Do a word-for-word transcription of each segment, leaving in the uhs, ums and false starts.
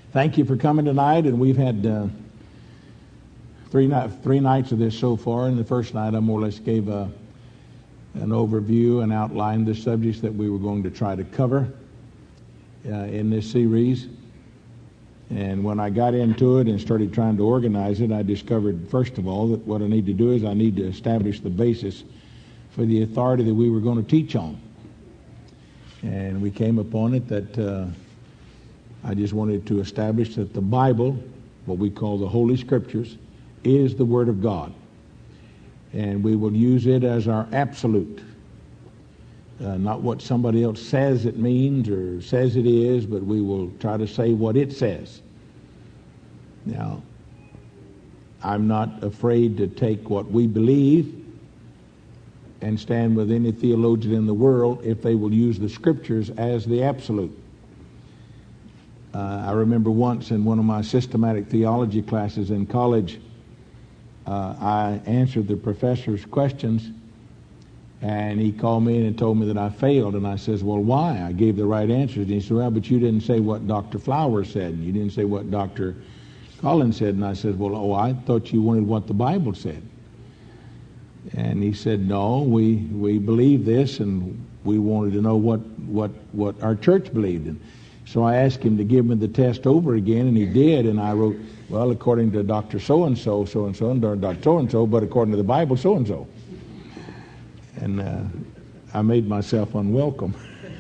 Thank you for coming tonight, and we've had uh, three, ni- three nights of this so far. And the first night I more or less gave a, an overview and outlined the subjects that we were going to try to cover uh, in this series. And when I got into it and started trying to organize it, I discovered, first of all, that what I need to do is I need to establish the basis for the authority that we were going to teach on. And we came upon it that uh, I just wanted to establish that the Bible, what we call the Holy Scriptures, is the Word of God. And we will use it as our absolute. Uh, not what somebody else says it means or says it is, but we will try to say what it says. Now, I'm not afraid to take what we believe and stand with any theologian in the world if they will use the Scriptures as the absolute. Uh, I remember once in one of my systematic theology classes in college, uh, I answered the professor's questions, and he called me in and told me that I failed. And I says, well, why? I gave the right answers. And he said, well, but you didn't say what Doctor Flowers said, and you didn't say what Doctor Collins said. And I said, well, oh, I thought you wanted what the Bible said. And he said, no, we we believe this, and we wanted to know what, what, what our church believed in. So I asked him to give me the test over again, and he did. And I wrote, well, according to Doctor So-and-so, so-and-so, and Doctor So-and-so, but according to the Bible, so-and-so. And uh, I made myself unwelcome.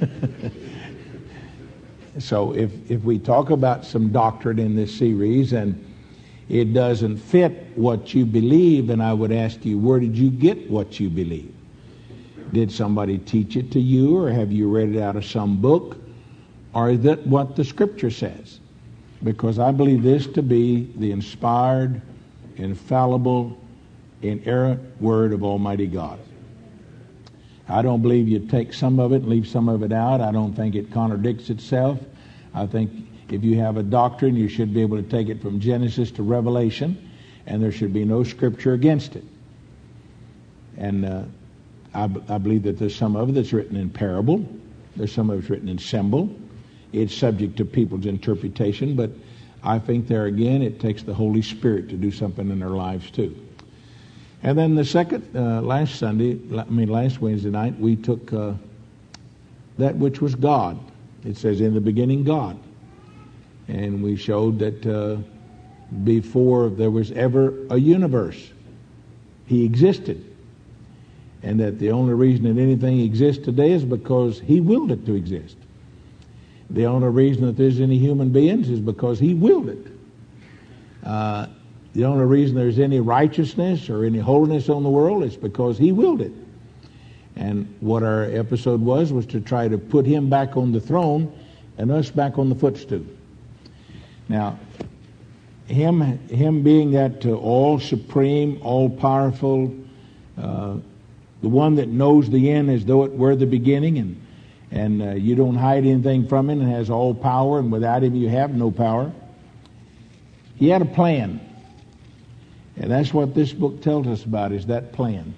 So if, if we talk about some doctrine in this series and it doesn't fit what you believe, then I would ask you, where did you get what you believe? Did somebody teach it to you, or have you read it out of some book? Or is that what the Scripture says? Because I believe this to be the inspired, infallible, inerrant Word of Almighty God. I don't believe you take some of it and leave some of it out. I don't think it contradicts itself. I think if you have a doctrine, you should be able to take it from Genesis to Revelation, and there should be no Scripture against it. And uh, I, b- I believe that there's some of it that's written in parable. There's some of it's written in symbol. It's subject to people's interpretation, but I think there again it takes the Holy Spirit to do something in their lives too. And then the second, uh, last Sunday, I mean last Wednesday night, we took uh, that which was God. It says, in the beginning, God. And we showed that uh, before there was ever a universe, He existed. And that the only reason that anything exists today is because He willed it to exist. The only reason that there's any human beings is because He willed it. Uh, the only reason there's any righteousness or any holiness on the world is because He willed it. And what our episode was, was to try to put Him back on the throne and us back on the footstool. Now, Him, him being that uh, all-supreme, all-powerful, uh, the one that knows the end as though it were the beginning, and and uh, you don't hide anything from Him, and has all power, and without Him you have no power. He had a plan. And that's what this book tells us about, is that plan.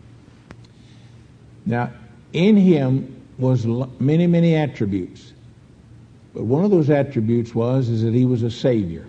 Now, in Him was many, many attributes. But one of those attributes was is that He was a Savior.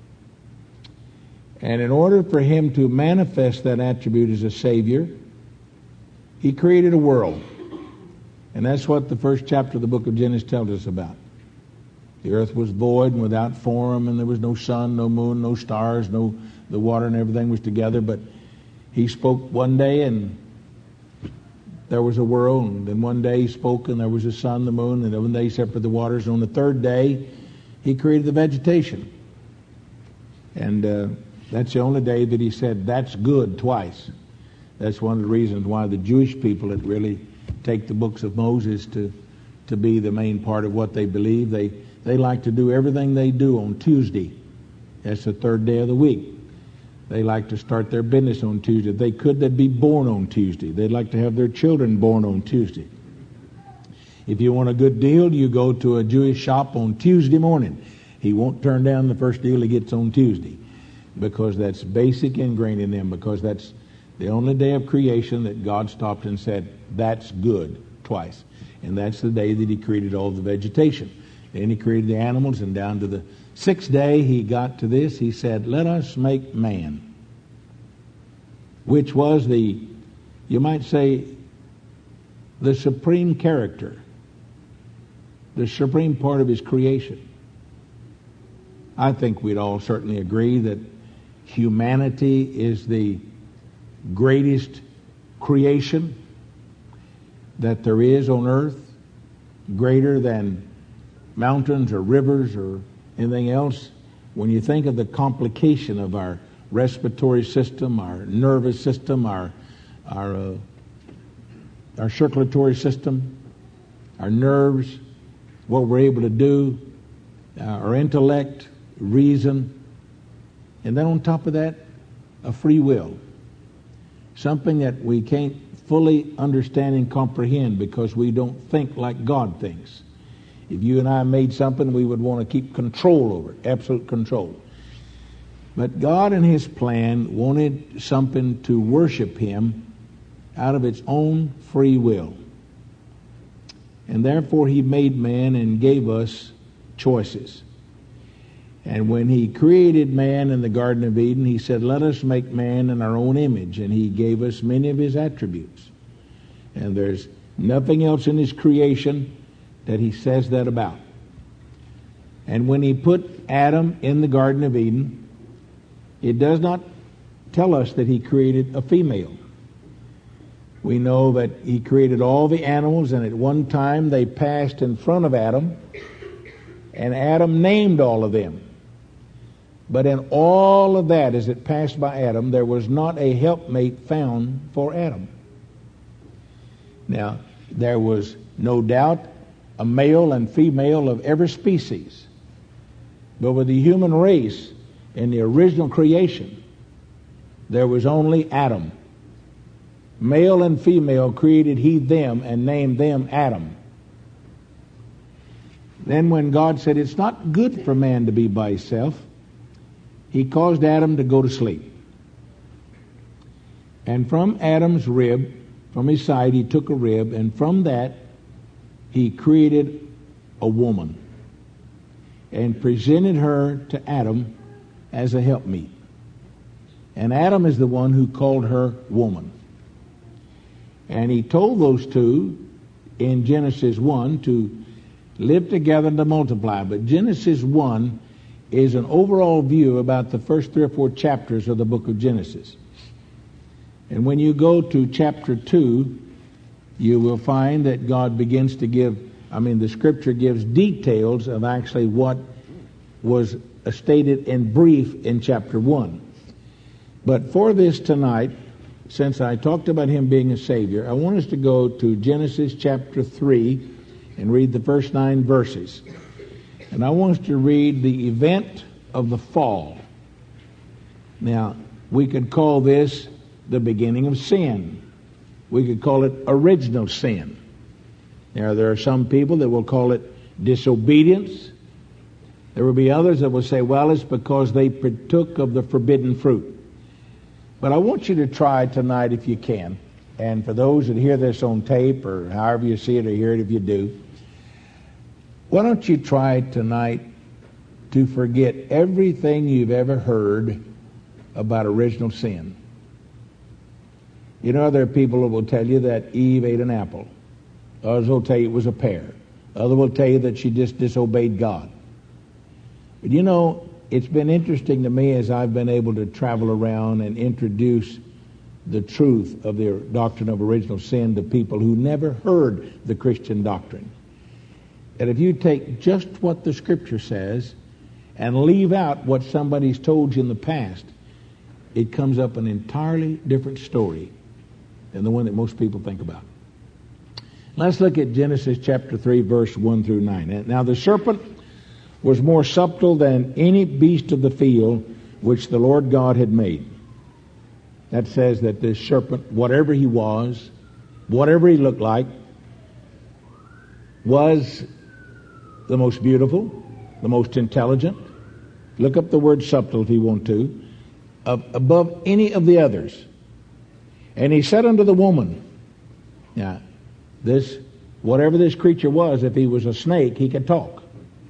And in order for Him to manifest that attribute as a Savior, He created a world. And that's what the first chapter of the book of Genesis tells us about. The earth was void and without form, and there was no sun, no moon, no stars, no the water and everything was together. But He spoke one day and there was a world. And then one day He spoke and there was the sun, the moon, and then one day He separated the waters. And on the third day He created the vegetation. And uh, that's the only day that He said, that's good, twice. That's one of the reasons why the Jewish people that really take the books of Moses to to be the main part of what they believe. They they like to do everything they do on Tuesday. That's the third day of the week. They like to start their business on Tuesday. If they could, they'd be born on Tuesday. They'd like to have their children born on Tuesday. If you want a good deal, you go to a Jewish shop on Tuesday morning. He won't turn down the first deal he gets on Tuesday, because that's basic ingrained in them, because that's the only day of creation that God stopped and said, that's good, twice. And that's the day that He created all the vegetation. Then he created the animals, and down to the sixth day he got to this. He said, let us make man, which was the, you might say, the supreme character, the supreme part of his creation. I think we'd all certainly agree that humanity is the greatest creation that there is on earth, greater than mountains or rivers or anything else. When you think of the complication of our respiratory system, our nervous system, our our uh, our circulatory system, our nerves, what we're able to do, uh, our intellect, reason, and then on top of that, a free will. Something that we can't fully understand and comprehend because we don't think like God thinks. If you and I made something, we would want to keep control over it, absolute control. But God in His plan wanted something to worship Him out of its own free will. And therefore He made man and gave us choices. And when He created man in the Garden of Eden, He said, let us make man in our own image. And He gave us many of His attributes. And there's nothing else in His creation that He says that about. And when He put Adam in the Garden of Eden, it does not tell us that He created a female. We know that He created all the animals, and at one time they passed in front of Adam, and Adam named all of them. But in all of that, as it passed by Adam, there was not a helpmate found for Adam. Now, there was no doubt a male and female of every species. But with the human race, in the original creation, there was only Adam. Male and female created He them and named them Adam. Then when God said it's not good for man to be by himself, He caused Adam to go to sleep. And from Adam's rib, from his side, He took a rib, and from that He created a woman and presented her to Adam as a helpmeet. And Adam is the one who called her woman. And He told those two in Genesis one to live together and to multiply. But Genesis one is an overall view about the first three or four chapters of the book of Genesis. And when you go to chapter two, you will find that God begins to give, I mean, the Scripture gives details of actually what was stated in brief in chapter one. But for this tonight, since I talked about Him being a Savior, I want us to go to Genesis chapter three and read the first nine verses. And I want us to read the event of the fall. Now, we could call this the beginning of sin. We could call it original sin. Now, there are some people that will call it disobedience. There will be others that will say, well, it's because they partook of the forbidden fruit. But I want you to try tonight if you can. And for those that hear this on tape or however you see it or hear it if you do, why don't you try tonight to forget everything you've ever heard about original sin. You know, there are people who will tell you that Eve ate an apple. Others will tell you it was a pear. Others will tell you that she just disobeyed God. But you know, it's been interesting to me as I've been able to travel around and introduce the truth of the doctrine of original sin to people who never heard the Christian doctrine. That if you take just what the Scripture says and leave out what somebody's told you in the past, it comes up an entirely different story than the one that most people think about. Let's look at Genesis chapter three, verse one through nine. Now the serpent was more subtle than any beast of the field which the Lord God had made. That says that this serpent, whatever he was, whatever he looked like, was the most beautiful, the most intelligent. Look up the word subtle if you want to. Of, above any of the others. And he said unto the woman, now, this, whatever this creature was, if he was a snake, he could talk.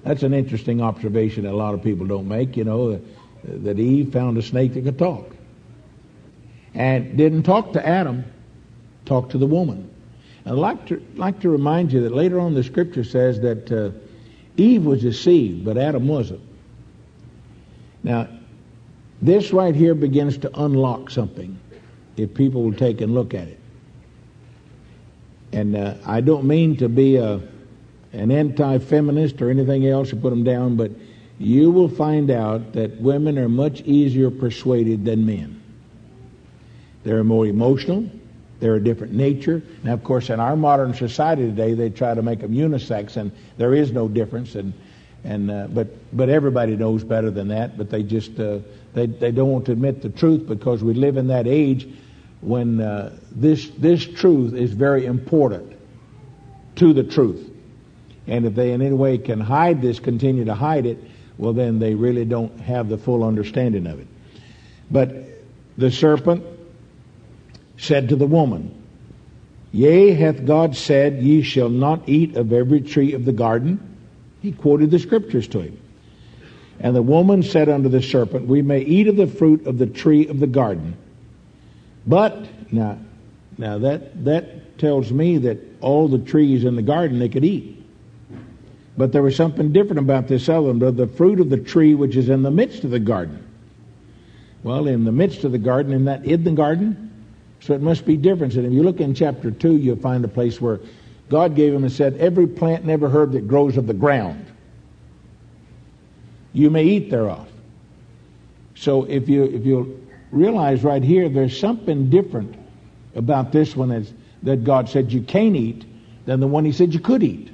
That's an interesting observation that a lot of people don't make, you know, that, that Eve found a snake that could talk. And didn't talk to Adam, talked to the woman. I'd like to, like to remind you that later on the Scripture says that uh, Eve was deceived, but Adam wasn't. Now, this right here begins to unlock something if people will take and look at it. And uh, I don't mean to be a, an anti-feminist or anything else to put them down, but you will find out that women are much easier persuaded than men. They're more emotional. They're a different nature. Now, of course, in our modern society today, they try to make them unisex, and there is no difference. And and uh, but but everybody knows better than that. But they just uh, they they don't want to admit the truth because we live in that age when uh, this this truth is very important to the truth. And if they in any way can hide this, continue to hide it, well, then they really don't have the full understanding of it. But the serpent said to the woman, Yea, hath God said, Ye shall not eat of every tree of the garden? He quoted the Scriptures to him. And the woman said unto the serpent, We may eat of the fruit of the tree of the garden. But, now, now that, that tells me that all the trees in the garden they could eat. But there was something different about this other one, the fruit of the tree which is in the midst of the garden. Well, in the midst of the garden, in that in the garden, so it must be different. And if you look in chapter two, you'll find a place where God gave him and said, Every plant and every herb that grows of the ground, you may eat thereof. So if you if you realize right here, there's something different about this one is that God said you can't eat than the one he said you could eat.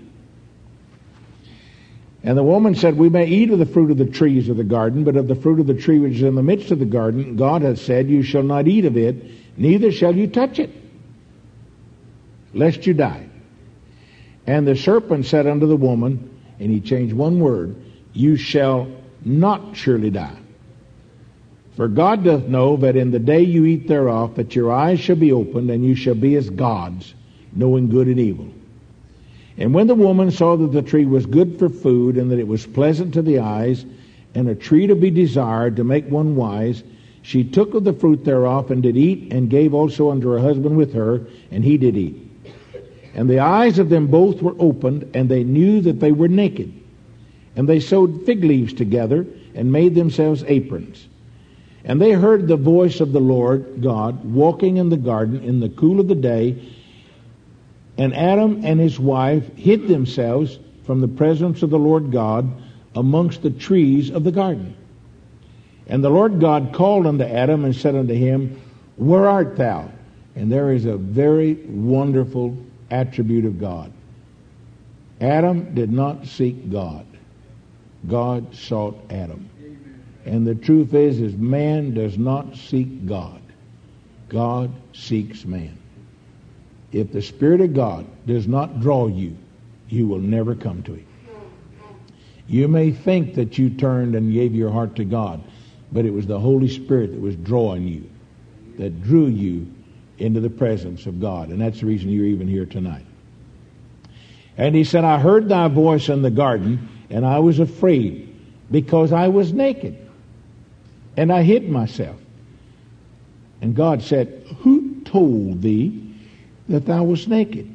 And the woman said, We may eat of the fruit of the trees of the garden, but of the fruit of the tree which is in the midst of the garden, God hath said, You shall not eat of it, neither shall you touch it, lest you die. And the serpent said unto the woman, and he changed one word, You shall not surely die. For God doth know that in the day you eat thereof, that your eyes shall be opened, and you shall be as gods, knowing good and evil. And when the woman saw that the tree was good for food, and that it was pleasant to the eyes, and a tree to be desired to make one wise, she took of the fruit thereof, and did eat, and gave also unto her husband with her, and he did eat. And the eyes of them both were opened, and they knew that they were naked. And they sewed fig leaves together, and made themselves aprons. And they heard the voice of the Lord God walking in the garden in the cool of the day. And Adam and his wife hid themselves from the presence of the Lord God amongst the trees of the garden. And the Lord God called unto Adam and said unto him, Where art thou? And there is a very wonderful attribute of God. Adam did not seek God. God sought Adam. And the truth is, is man does not seek God. God seeks man. If the Spirit of God does not draw you, you will never come to Him. You may think that you turned and gave your heart to God, but it was the Holy Spirit that was drawing you, that drew you into the presence of God. And that's the reason you're even here tonight. And he said, I heard thy voice in the garden, and I was afraid, because I was naked, and I hid myself. And God said, Who told thee that thou wast naked?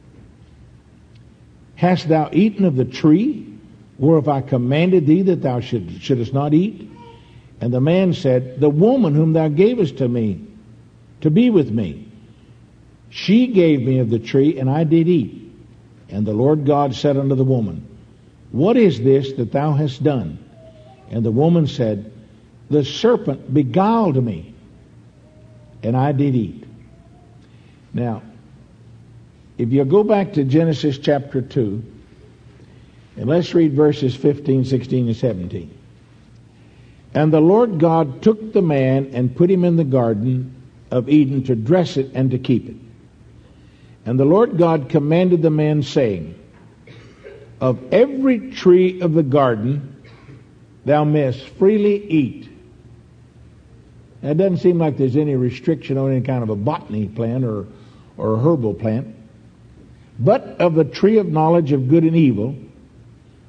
Hast thou eaten of the tree, whereof I commanded thee that thou should, shouldest not eat? And the man said, The woman whom thou gavest to me, to be with me, she gave me of the tree, and I did eat. And the Lord God said unto the woman, What is this that thou hast done? And the woman said, The serpent beguiled me, and I did eat. Now, if you go back to Genesis chapter two, and let's read verses fifteen, sixteen, and seventeen. And the Lord God took the man and put him in the garden of Eden to dress it and to keep it. And the Lord God commanded the man, saying, Of every tree of the garden thou mayest freely eat. Now, it doesn't seem like there's any restriction on any kind of a botany plant or, or a herbal plant. But of the tree of knowledge of good and evil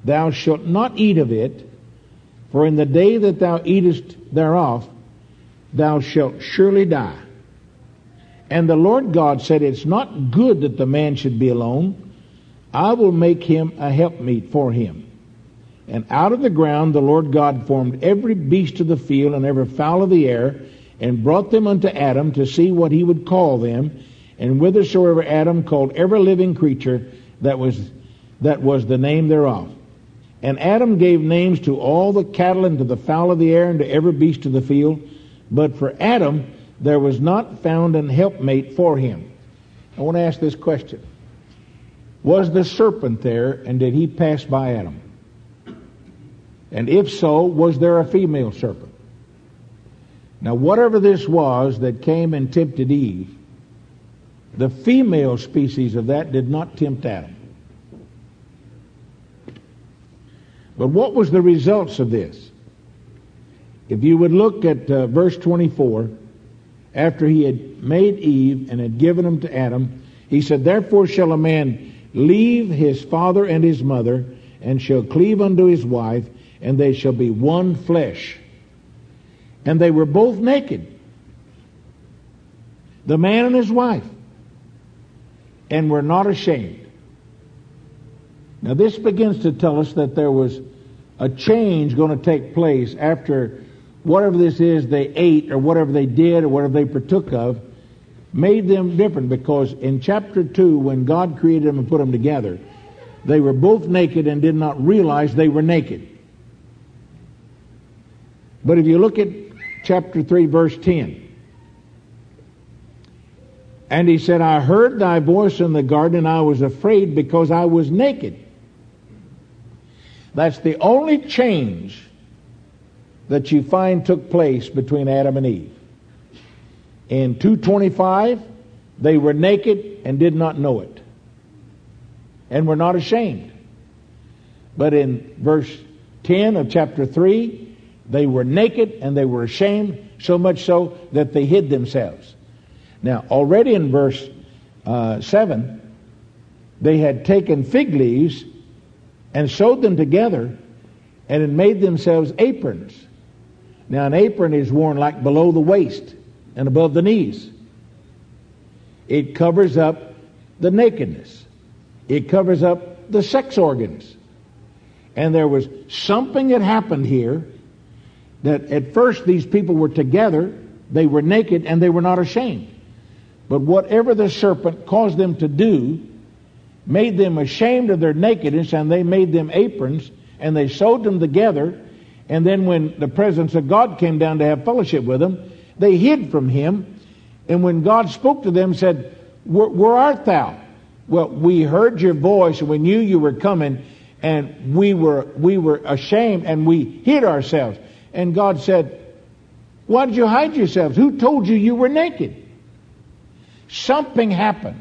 thou shalt not eat of it, for in the day that thou eatest thereof, thou shalt surely die. And the Lord God said, it's not good that the man should be alone. I will make him a helpmeet for him. And out of the ground the Lord God formed every beast of the field and every fowl of the air, and brought them unto Adam to see what he would call them. And whithersoever Adam called every living creature, that was that was the name thereof. And Adam gave names to all the cattle and to the fowl of the air and to every beast of the field. But for Adam there was not found an helpmate for him. I want to ask this question. Was the serpent there, and did he pass by Adam? And if so, was there a female serpent? Now, whatever this was that came and tempted Eve, the female species of that did not tempt Adam. But what was the results of this? If you would look at uh, verse twenty-four, after he had made Eve and had given them to Adam, he said, therefore shall a man leave his father and his mother, and shall cleave unto his wife, and they shall be one flesh. And they were both naked, the man and his wife, and were not ashamed. Now this begins to tell us that there was a change going to take place after whatever this is they ate, or whatever they did, or whatever they partook of, made them different. Because in chapter two, when God created them and put them together, they were both naked and did not realize they were naked. But if you look at chapter three, verse ten, and he said, I heard thy voice in the garden, and I was afraid because I was naked. That's the only change that you find took place between Adam and Eve. In two twenty-five, they were naked and did not know it, and were not ashamed. But in verse ten of chapter three, they were naked and they were ashamed, so much so that they hid themselves. Now, already in verse uh, seven, they had taken fig leaves and sewed them together and had made themselves aprons. Now, an apron is worn like below the waist and above the knees. It covers up the nakedness. It covers up the sex organs. And there was something that happened here that at first these people were together, they were naked, and they were not ashamed. But whatever the serpent caused them to do made them ashamed of their nakedness, and they made them aprons, and they sewed them together. And then when the presence of God came down to have fellowship with them, they hid from him. And when God spoke to them, said, where, where art thou? Well, we heard your voice, and we knew you were coming, and we were we were ashamed, and we hid ourselves. And God said, why did you hide yourselves? Who told you you were naked? Something happened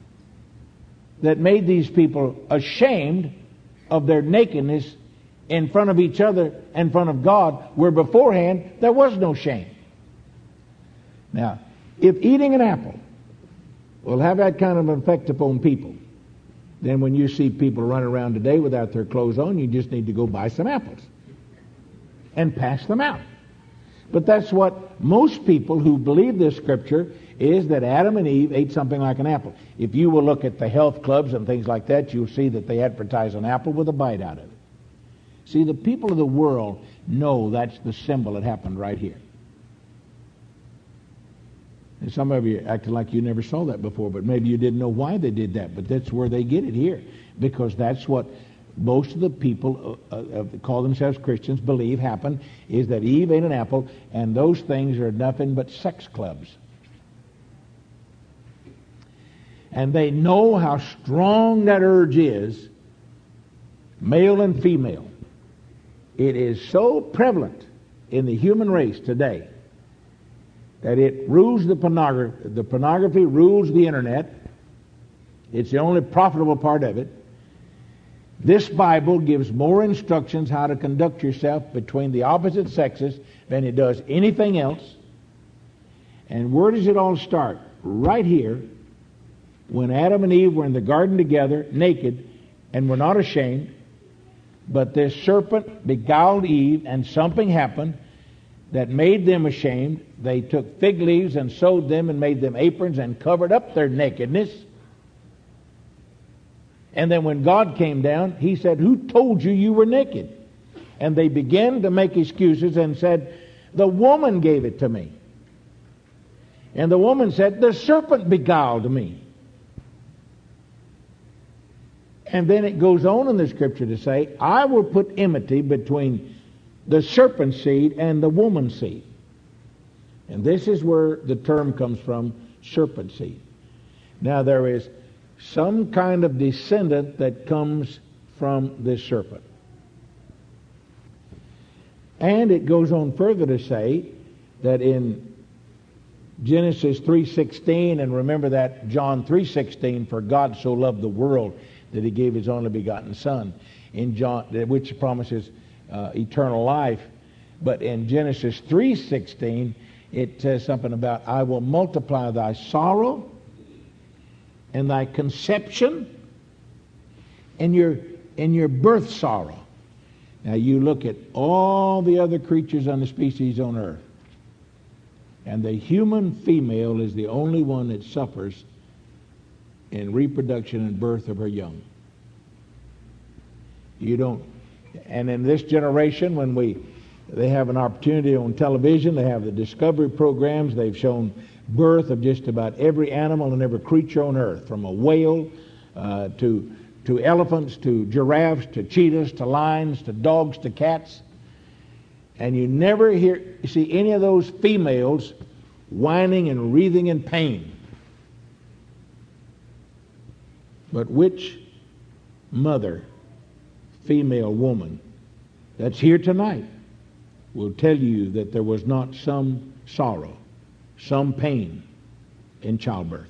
that made these people ashamed of their nakedness in front of each other, in front of God, where beforehand there was no shame. Now, if eating an apple will have that kind of effect upon people, then when you see people running around today without their clothes on, you just need to go buy some apples and pass them out. But that's what most people who believe this scripture is, that Adam and Eve ate something like an apple. If you will look at the health clubs and things like that, you'll see that they advertise an apple with a bite out of it. See, the people of the world know that's the symbol that happened right here. And some of you acted like you never saw that before, but maybe you didn't know why they did that. But that's where they get it here, because that's what most of the people uh, uh, call themselves Christians believe happened, is that Eve ate an apple, and those things are nothing but sex clubs. And they know how strong that urge is, male and female. It is so prevalent in the human race today that it rules the pornography. The pornography rules the internet. It's the only profitable part of it. This Bible gives more instructions how to conduct yourself between the opposite sexes than it does anything else. And where does it all start? Right here, when Adam and Eve were in the garden together, naked, and were not ashamed. But this serpent beguiled Eve, and something happened that made them ashamed. They took fig leaves and sewed them and made them aprons and covered up their nakedness. And then when God came down, he said, "Who told you you were naked?" And they began to make excuses and said, "The woman gave it to me." And the woman said, "The serpent beguiled me." And then it goes on in the scripture to say, "I will put enmity between the serpent seed and the woman's seed." And this is where the term comes from, serpent seed. Now there is some kind of descendant that comes from this serpent. And it goes on further to say that in Genesis three sixteen, and remember that John three sixteen, "For God so loved the world that he gave his only begotten Son," in John, which promises uh, eternal life. But in Genesis three sixteen, it says something about, "I will multiply thy sorrow and thy conception and your and your birth sorrow." Now you look at all the other creatures on the species on earth, and the human female is the only one that suffers in reproduction and birth of her young. You don't, and in this generation, when we they have an opportunity on television, they have the Discovery programs, they've shown birth of just about every animal and every creature on earth, from a whale uh, to to elephants, to giraffes, to cheetahs, to lions, to dogs, to cats. And you never hear see any of those females whining and wreathing in pain. But which mother, female woman, that's here tonight will tell you that there was not some sorrow, some pain in childbirth?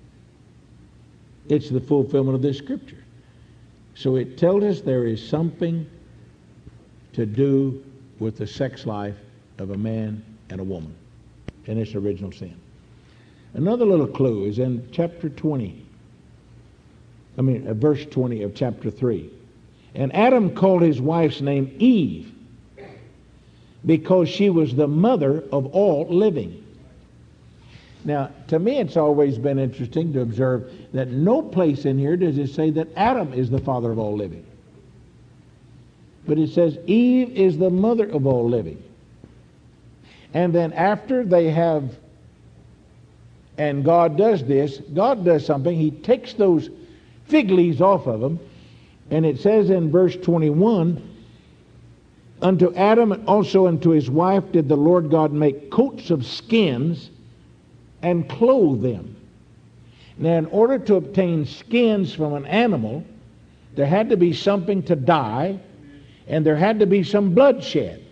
It's the fulfillment of this scripture. So it tells us there is something to do with the sex life of a man and a woman in its original sin. Another little clue is in chapter twenty. I mean, uh, verse twenty of chapter three. "And Adam called his wife's name Eve, because she was the mother of all living." Now, to me, it's always been interesting to observe that no place in here does it say that Adam is the father of all living. But it says Eve is the mother of all living. And then after they have, and God does this, God does something. He takes those fig leaves off of them, and it says in verse twenty-one, "Unto Adam and also unto his wife did the Lord God make coats of skins and clothe them." Now, in order to obtain skins from an animal, there had to be something to die, and there had to be some bloodshed,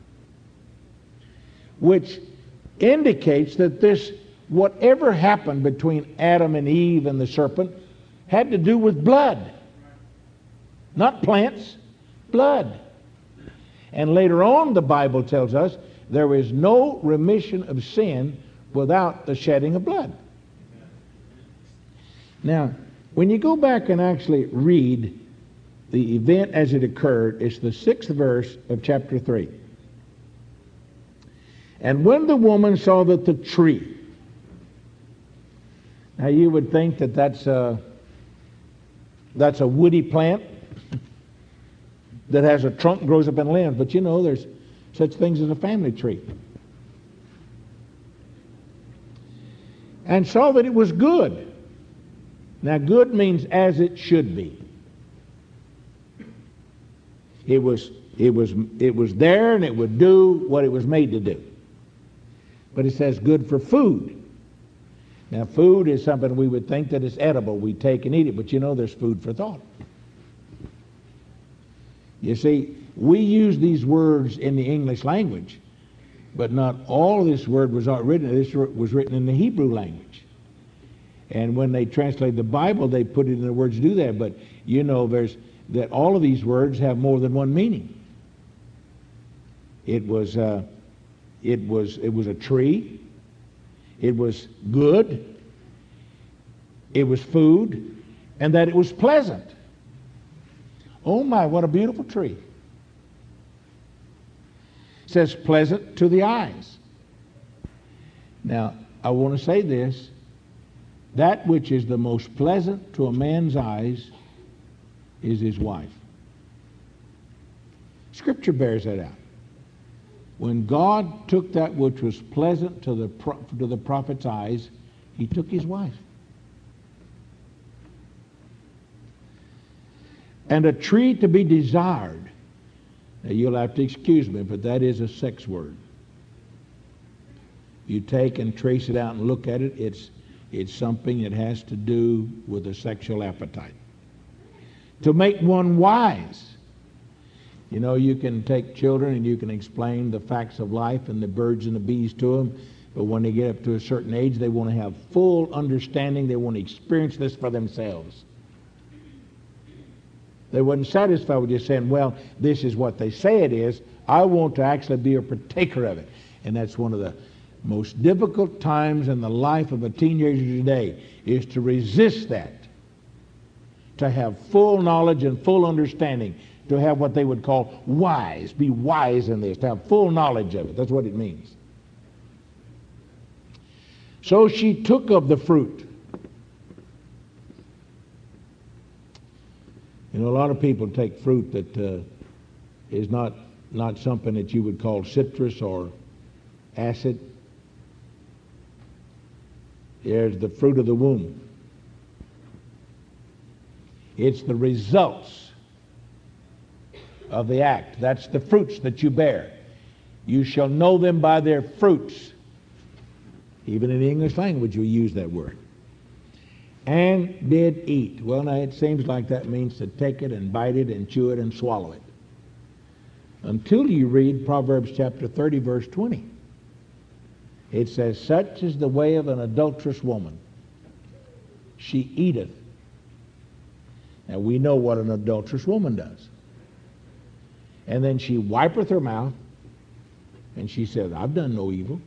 which indicates that this, whatever happened between Adam and Eve and the serpent, had to do with blood. Not plants, blood. And later on, the Bible tells us there is no remission of sin without the shedding of blood. Now, when you go back and actually read the event as it occurred, it's the sixth verse of chapter three. "And when the woman saw that the tree," now you would think that that's a, that's a woody plant that has a trunk, grows up in limbs, but you know there's such things as a family tree. "And saw that it was good." Now, good means as it should be. It was, it was, it was there, and it would do what it was made to do. But it says good for food. Now, food is something we would think that is edible. We take and eat it, but you know there's food for thought. You see, we use these words in the English language, but not all of this word was not written. This was written in the Hebrew language. And when they translate the Bible, they put it in the words to do that. But you know there's that all of these words have more than one meaning. It was, uh, it was, it was a tree. It was good. It was food, and that it was pleasant. Oh my, what a beautiful tree. It says pleasant to the eyes. Now, I want to say this. That which is the most pleasant to a man's eyes is his wife. Scripture bears that out. When God took that which was pleasant to the, pro- to the prophet's eyes, he took his wife. And a tree to be desired. Now you'll have to excuse me, but that is a sex word. You take and trace it out and look at it, it's, it's something that has to do with a sexual appetite. To make one wise. You know, you can take children and you can explain the facts of life and the birds and the bees to them, but when they get up to a certain age, they want to have full understanding. They want to experience this for themselves. They wasn't satisfied with just saying, well, this is what they say it is. I want to actually be a partaker of it. And that's one of the most difficult times in the life of a teenager today, is to resist that. To have full knowledge and full understanding. To have what they would call wise. Be wise in this. To have full knowledge of it. That's what it means. So she took of the fruit. You know, a lot of people take fruit that uh, is not, not something that you would call citrus or acid. There's the fruit of the womb. It's the results of the act. That's the fruits that you bear. You shall know them by their fruits. Even in the English language we use that word. And did eat. Well, now it seems like that means to take it and bite it and chew it and swallow it. Until you read Proverbs chapter thirty, verse twenty. It says, such is the way of an adulterous woman. She eateth. Now we know what an adulterous woman does. And then she wipeth her mouth and she says, I've done no evil.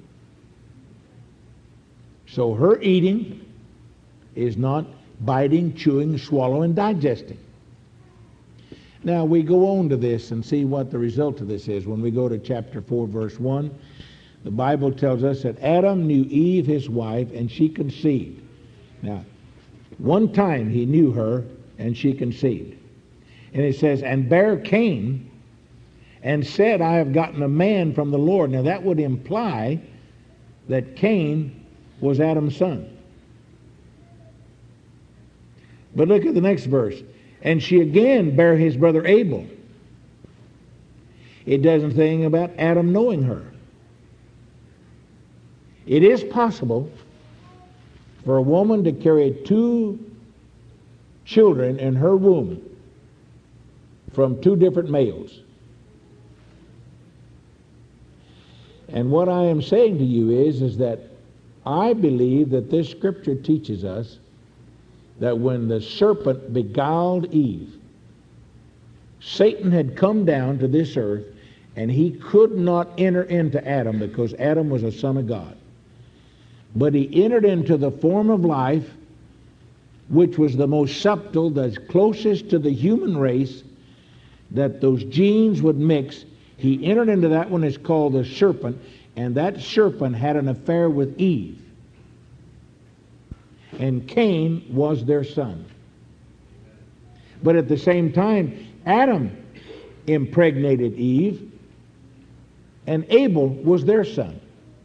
So her eating is not biting, chewing, swallowing, digesting. Now we go on to this and see what the result of this is. When we go to chapter four, verse one, the Bible tells us that Adam knew Eve, his wife, and she conceived. Now, one time he knew her, and she conceived. And it says, and bare Cain, and said, I have gotten a man from the Lord. Now that would imply that Cain was Adam's son. But look at the next verse. And she again bare his brother Abel. It doesn't say anything about Adam knowing her. It is possible for a woman to carry two children in her womb from two different males. And what I am saying to you is, is that I believe that this scripture teaches us that when the serpent beguiled Eve, Satan had come down to this earth and he could not enter into Adam because Adam was a son of God. But he entered into the form of life which was the most subtle, the closest to the human race that those genes would mix. He entered into that one that's called the serpent, and that serpent had an affair with Eve. And Cain was their son. But at the same time, Adam impregnated Eve, and Abel was their son.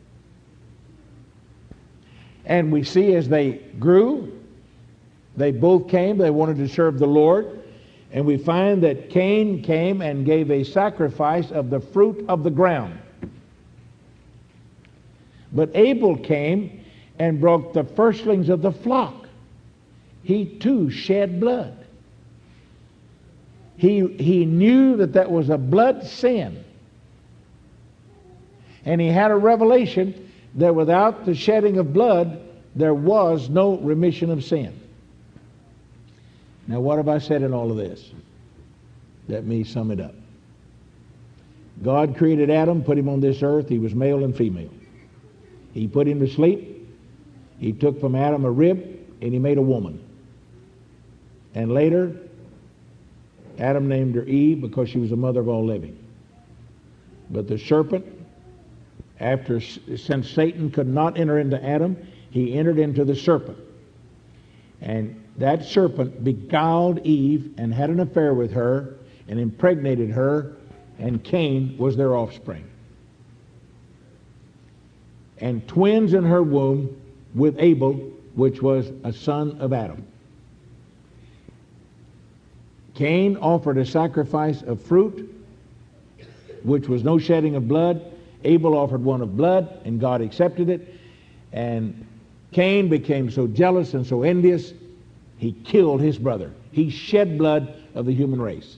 And we see as they grew, they both came, they wanted to serve the Lord. And we find that Cain came and gave a sacrifice of the fruit of the ground. But Abel came and brought the firstlings of the flock. He too shed blood. He, he knew that that was a blood sin. And he had a revelation that without the shedding of blood, there was no remission of sin. Now, what have I said in all of this? Let me sum it up. God created Adam, put him on this earth. He was male and female. He put him to sleep. He took from Adam a rib, and he made a woman. And later, Adam named her Eve because she was the mother of all living. But the serpent, after since Satan could not enter into Adam, he entered into the serpent. And that serpent beguiled Eve and had an affair with her and impregnated her, and Cain was their offspring. And twins in her womb with Abel, which was a son of Adam. Cain offered a sacrifice of fruit, which was no shedding of blood. Abel offered one of blood, and God accepted it. And Cain became so jealous and so envious, he killed his brother. He shed blood of the human race.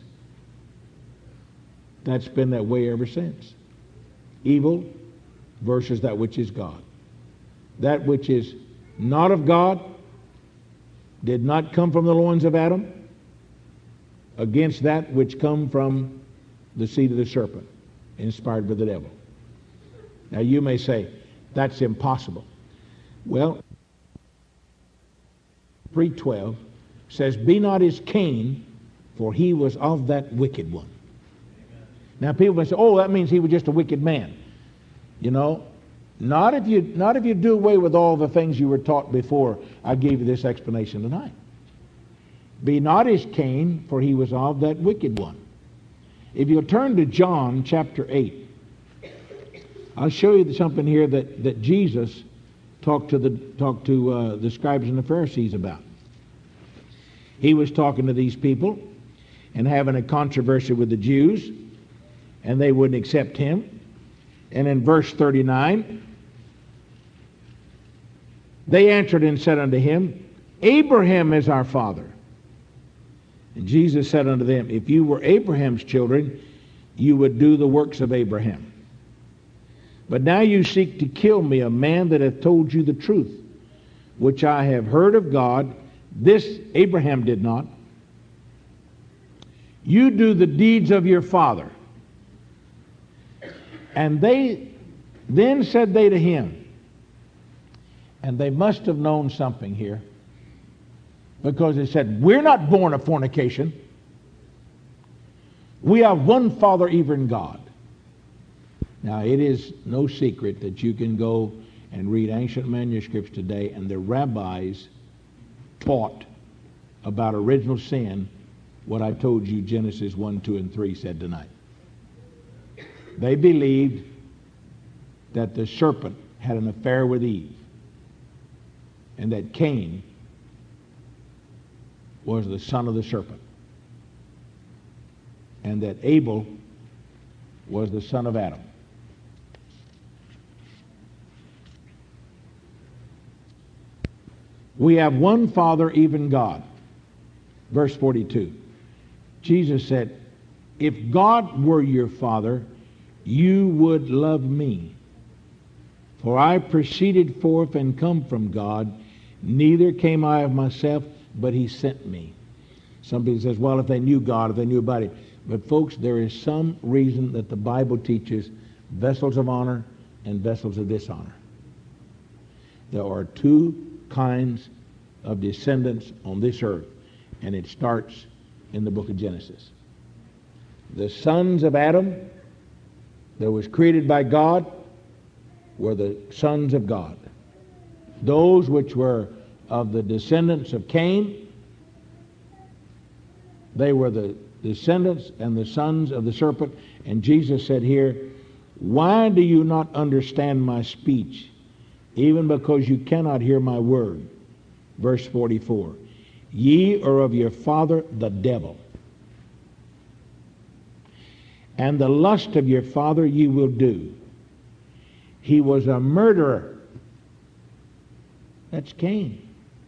That's been that way ever since. Evil versus that which is God. That which is not of God did not come from the loins of Adam, against that which come from the seed of the serpent, inspired by the devil. Now you may say, that's impossible. Well, three twelve says, be not as Cain, for he was of that wicked one. Now people may say, oh, that means he was just a wicked man. You know, not if you not if you do away with all the things you were taught before I gave you this explanation tonight. Be not as Cain, for he was of that wicked one. If you'll turn to John chapter eight, I'll show you something here that, that Jesus talked to the talked to uh, the scribes and the Pharisees about. He was talking to these people and having a controversy with the Jews, and they wouldn't accept him. And in verse thirty-nine, they answered and said unto him, Abraham is our father. And Jesus said unto them, if you were Abraham's children, you would do the works of Abraham. But now you seek to kill me, a man that hath told you the truth, which I have heard of God. This Abraham did not. You do the deeds of your father. And they then said they to him, and they must have known something here, because they said, we're not born of fornication. We have one Father, even God. Now, it is no secret that you can go and read ancient manuscripts today, and the rabbis taught about original sin what I told you Genesis one, two, and three said tonight. They believed that the serpent had an affair with Eve, and that Cain was the son of the serpent, and that Abel was the son of Adam. We have one Father, even God. Verse forty-two. Jesus said, if God were your Father, you would love me. For I proceeded forth and come from God, neither came I of myself, but he sent me. Somebody says, well, if they knew God, if they knew about it. But folks, there is some reason that the Bible teaches vessels of honor and vessels of dishonor. There are two kinds of descendants on this earth, and it starts in the book of Genesis. The sons of Adam that was created by God were the sons of God. Those which were of the descendants of Cain, they were the descendants and the sons of the serpent. And Jesus said here, why do you not understand my speech, even because you cannot hear my word? Verse forty-four, ye are of your father the devil, and the lust of your father ye will do. He was a murderer. That's Cain.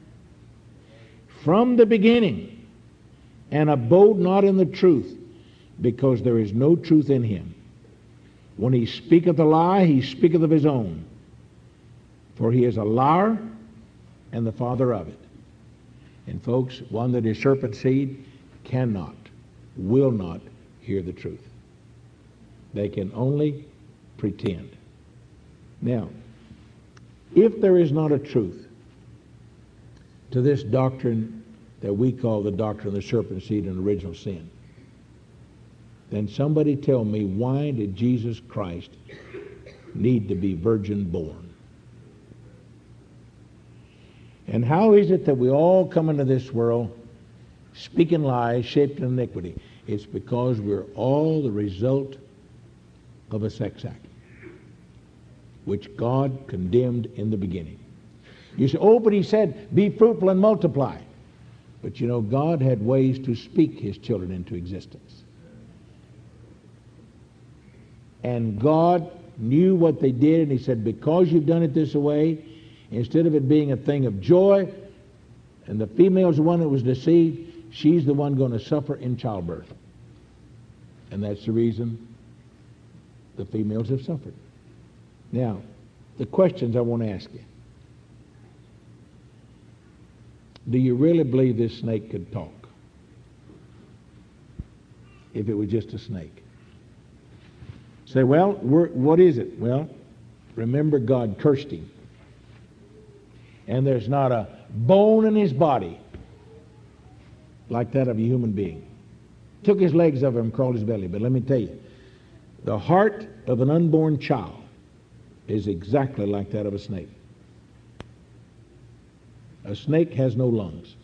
From the beginning, and abode not in the truth, because there is no truth in him. When he speaketh a lie, he speaketh of his own, for he is a liar and the father of it. And folks, one that is serpent seed cannot, will not hear the truth. They can only pretend. Now, if there is not a truth to this doctrine that we call the doctrine of the serpent seed and original sin, then somebody tell me, why did Jesus Christ need to be virgin born? And how is it that we all come into this world speaking lies, shaped in iniquity? It's because we're all the result of a sex act, which God condemned in the beginning. You say, oh, but he said, be fruitful and multiply. But you know, God had ways to speak his children into existence. And God knew what they did, and he said, because you've done it this way, instead of it being a thing of joy, and the female's the one that was deceived, she's the one going to suffer in childbirth. And that's the reason the females have suffered. Now, the questions I want to ask you. Do you really believe this snake could talk? If it was just a snake. Say, well, we're, what is it? Well, remember God cursed him. And there's not a bone in his body like that of a human being. Took his legs of him, crawled his belly. But let me tell you, the heart of an unborn child is exactly like that of a snake. A snake has no lungs.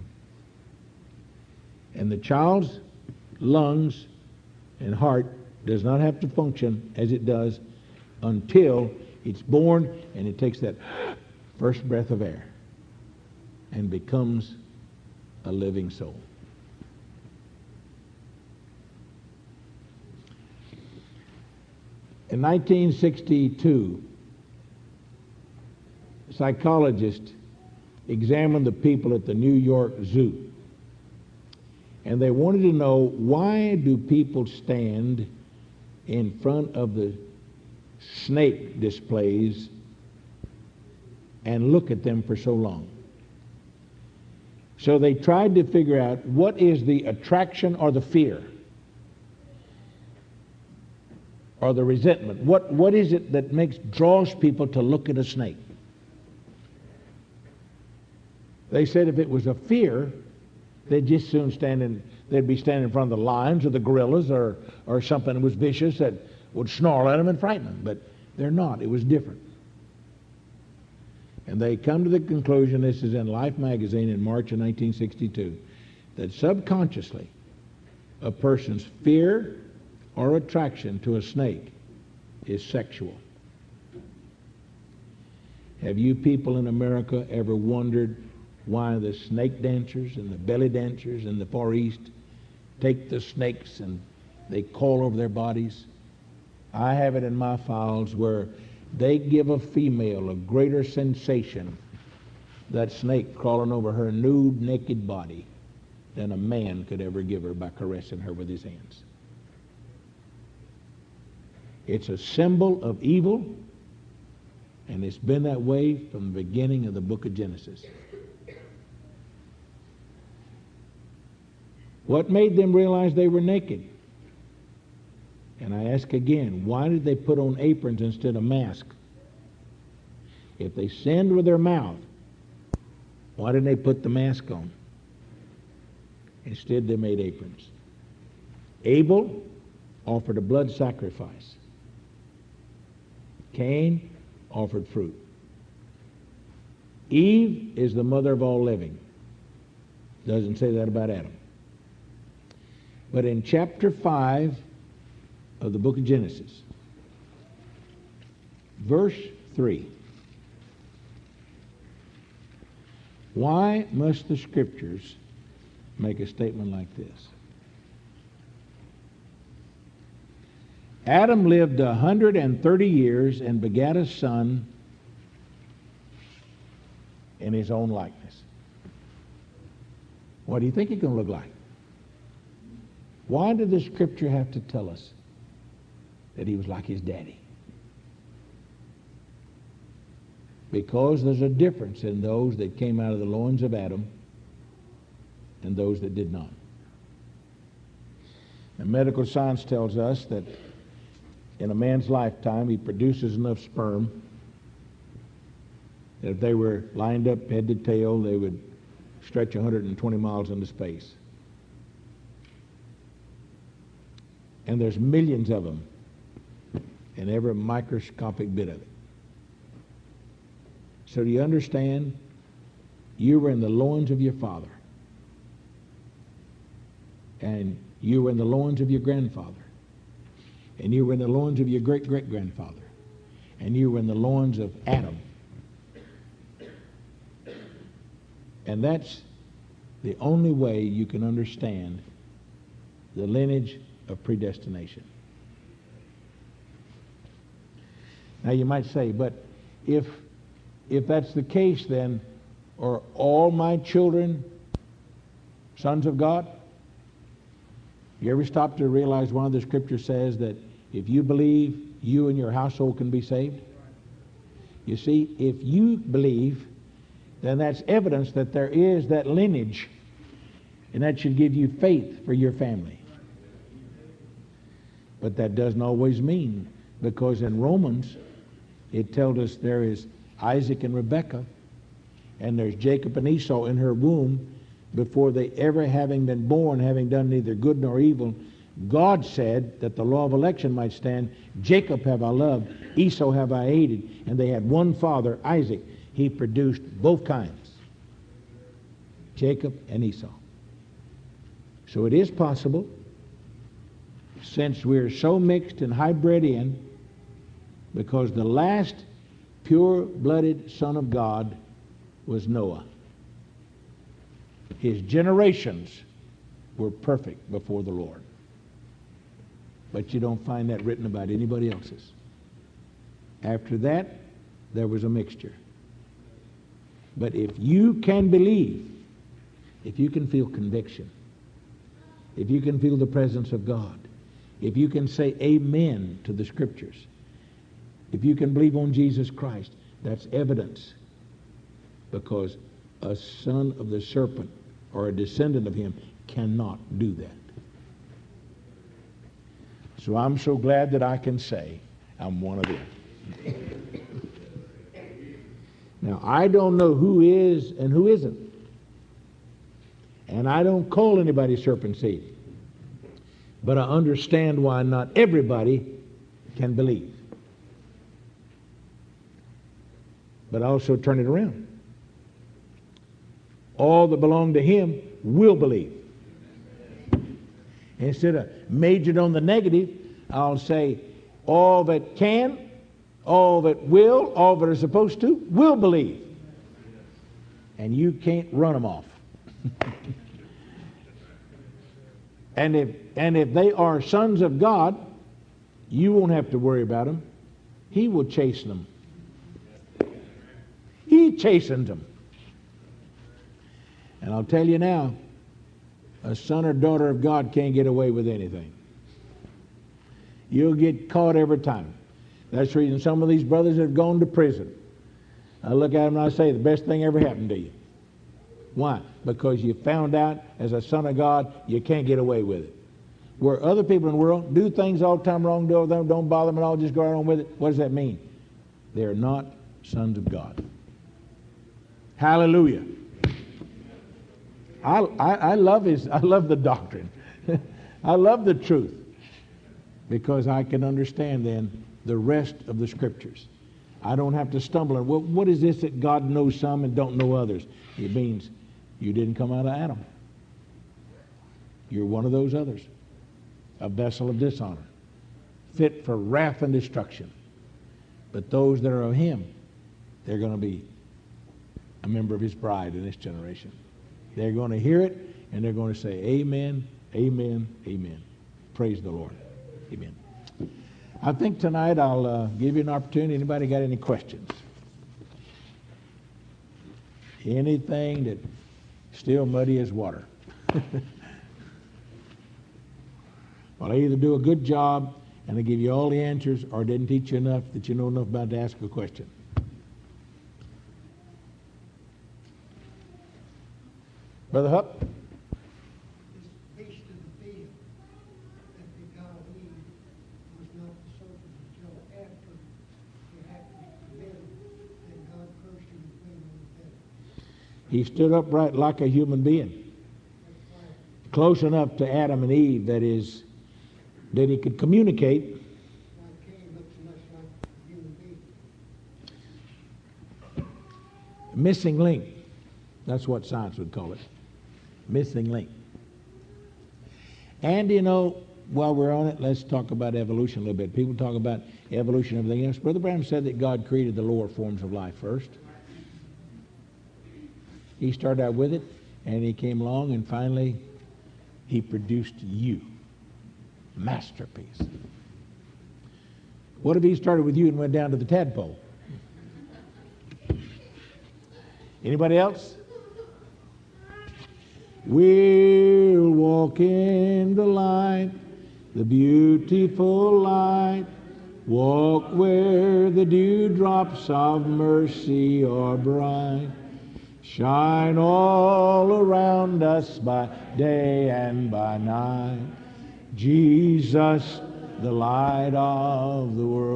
And the child's lungs and heart does not have to function as it does until it's born and it takes that first breath of air and becomes a living soul. In nineteen sixty-two, a psychologist examined the people at the New York Zoo. And they wanted to know, why do people stand in front of the snake displays and look at them for so long? So they tried to figure out, what is the attraction or the fear or the resentment? What, what is it that makes draws people to look at a snake? They said if it was a fear, they'd just soon stand in, they'd be standing in front of the lions or the gorillas or, or something that was vicious that would snarl at them and frighten them. But they're not. It was different. And they come to the conclusion, this is in Life magazine in March of nineteen sixty-two, that subconsciously a person's fear or attraction to a snake is sexual. Have you people in America ever wondered why the snake dancers and the belly dancers in the Far East take the snakes and they coil over their bodies? I have it in my files where they give a female a greater sensation, that snake crawling over her nude, naked body, than a man could ever give her by caressing her with his hands. It's a symbol of evil, and it's been that way from the beginning of the book of Genesis. What made them realize they were naked? And I ask again, why did they put on aprons instead of masks? If they sinned with their mouth, why didn't they put the mask on? Instead, they made aprons. Abel offered a blood sacrifice. Cain offered fruit. Eve is the mother of all living. Doesn't say that about Adam. But in chapter five of the book of Genesis, verse three, why must the Scriptures make a statement like this? Adam lived a hundred and thirty years and begat a son in his own likeness. What do you think he's going to look like? Why did the Scripture have to tell us that he was like his daddy? Because there's a difference in those that came out of the loins of Adam and those that did not. And medical science tells us that in a man's lifetime he produces enough sperm that if they were lined up head to tail, they would stretch one hundred twenty miles into space. And there's millions of them in every microscopic bit of it. So do you understand? You were in the loins of your father. And you were in the loins of your grandfather. And you were in the loins of your great-great-grandfather. And you were in the loins of Adam. And that's the only way you can understand the lineage of predestination. Now you might say, but if if that's the case, then are all my children sons of God? You ever stop to realize one of the scriptures says that if you believe, you and your household can be saved? You see, if you believe, then that's evidence that there is that lineage, and that should give you faith for your family. But that doesn't always mean, because in Romans it tells us there is Isaac and Rebekah, and there's Jacob and Esau in her womb, before they ever having been born, having done neither good nor evil. God said that the law of election might stand. Jacob have I loved, Esau have I hated. And they had one father, Isaac. He produced both kinds, Jacob and Esau. So it is possible, since we're so mixed and hybrid in, because the last pure-blooded son of God was Noah. His generations were perfect before the Lord. But you don't find that written about anybody else's. After that, there was a mixture. But if you can believe, if you can feel conviction, if you can feel the presence of God, if you can say amen to the scriptures, if you can believe on Jesus Christ, that's evidence. Because a son of the serpent or a descendant of him cannot do that. So I'm so glad that I can say I'm one of them. Now, I don't know who is and who isn't. And I don't call anybody serpent seed. But I understand why not everybody can believe. But I also turn it around. All that belong to him will believe. Instead of majoring on the negative, I'll say all that can, all that will, all that are supposed to, will believe. And you can't run them off. and if and if they are sons of God, you won't have to worry about them. He will chasten them. He chastens them. And I'll tell you now, a son or daughter of God can't get away with anything. You'll get caught every time. That's the reason some of these brothers have gone to prison. I look at them and I say, the best thing ever happened to you. Why? Because you found out as a son of God, you can't get away with it. Where other people in the world do things all the time wrong, do them, don't bother them at all, just go right on with it. What does that mean? They're not sons of God. Hallelujah. I, I, I love his, I love the doctrine. I love the truth, because I can understand then the rest of the scriptures. I don't have to stumble on, well, what is this that God knows some and don't know others? It means you didn't come out of Adam. You're one of those others, a vessel of dishonor, fit for wrath and destruction. But those that are of him, they're going to be a member of his bride in this generation. They're going to hear it, and they're going to say, amen, amen, amen. Praise the Lord. Amen. I think tonight I'll uh, give you an opportunity. Anybody got any questions? Anything that still muddy as water? Well, I either do a good job and I give you all the answers, or I didn't teach you enough that you know enough about to ask a question. Brother Hupp? This beast of the field that begot Eve was not the serpent until after it happened to them, and God cursed him and put him on the bed. He stood upright like a human being. Close enough to Adam and Eve, that is, that he could communicate. Like Cain looks much like a human being. Missing link. That's what science would call it. Missing link. And you know, while we're on it, let's talk about evolution a little bit. People talk about evolution and everything else. Brother Branham said that God created the lower forms of life first. He started out with it, and he came along, and finally he produced you. Masterpiece. What if he started with you and went down to the tadpole? Anybody else? We'll walk in the light, the beautiful light. Walk where the dewdrops of mercy are bright. Shine all around us by day and by night. Jesus, the light of the world.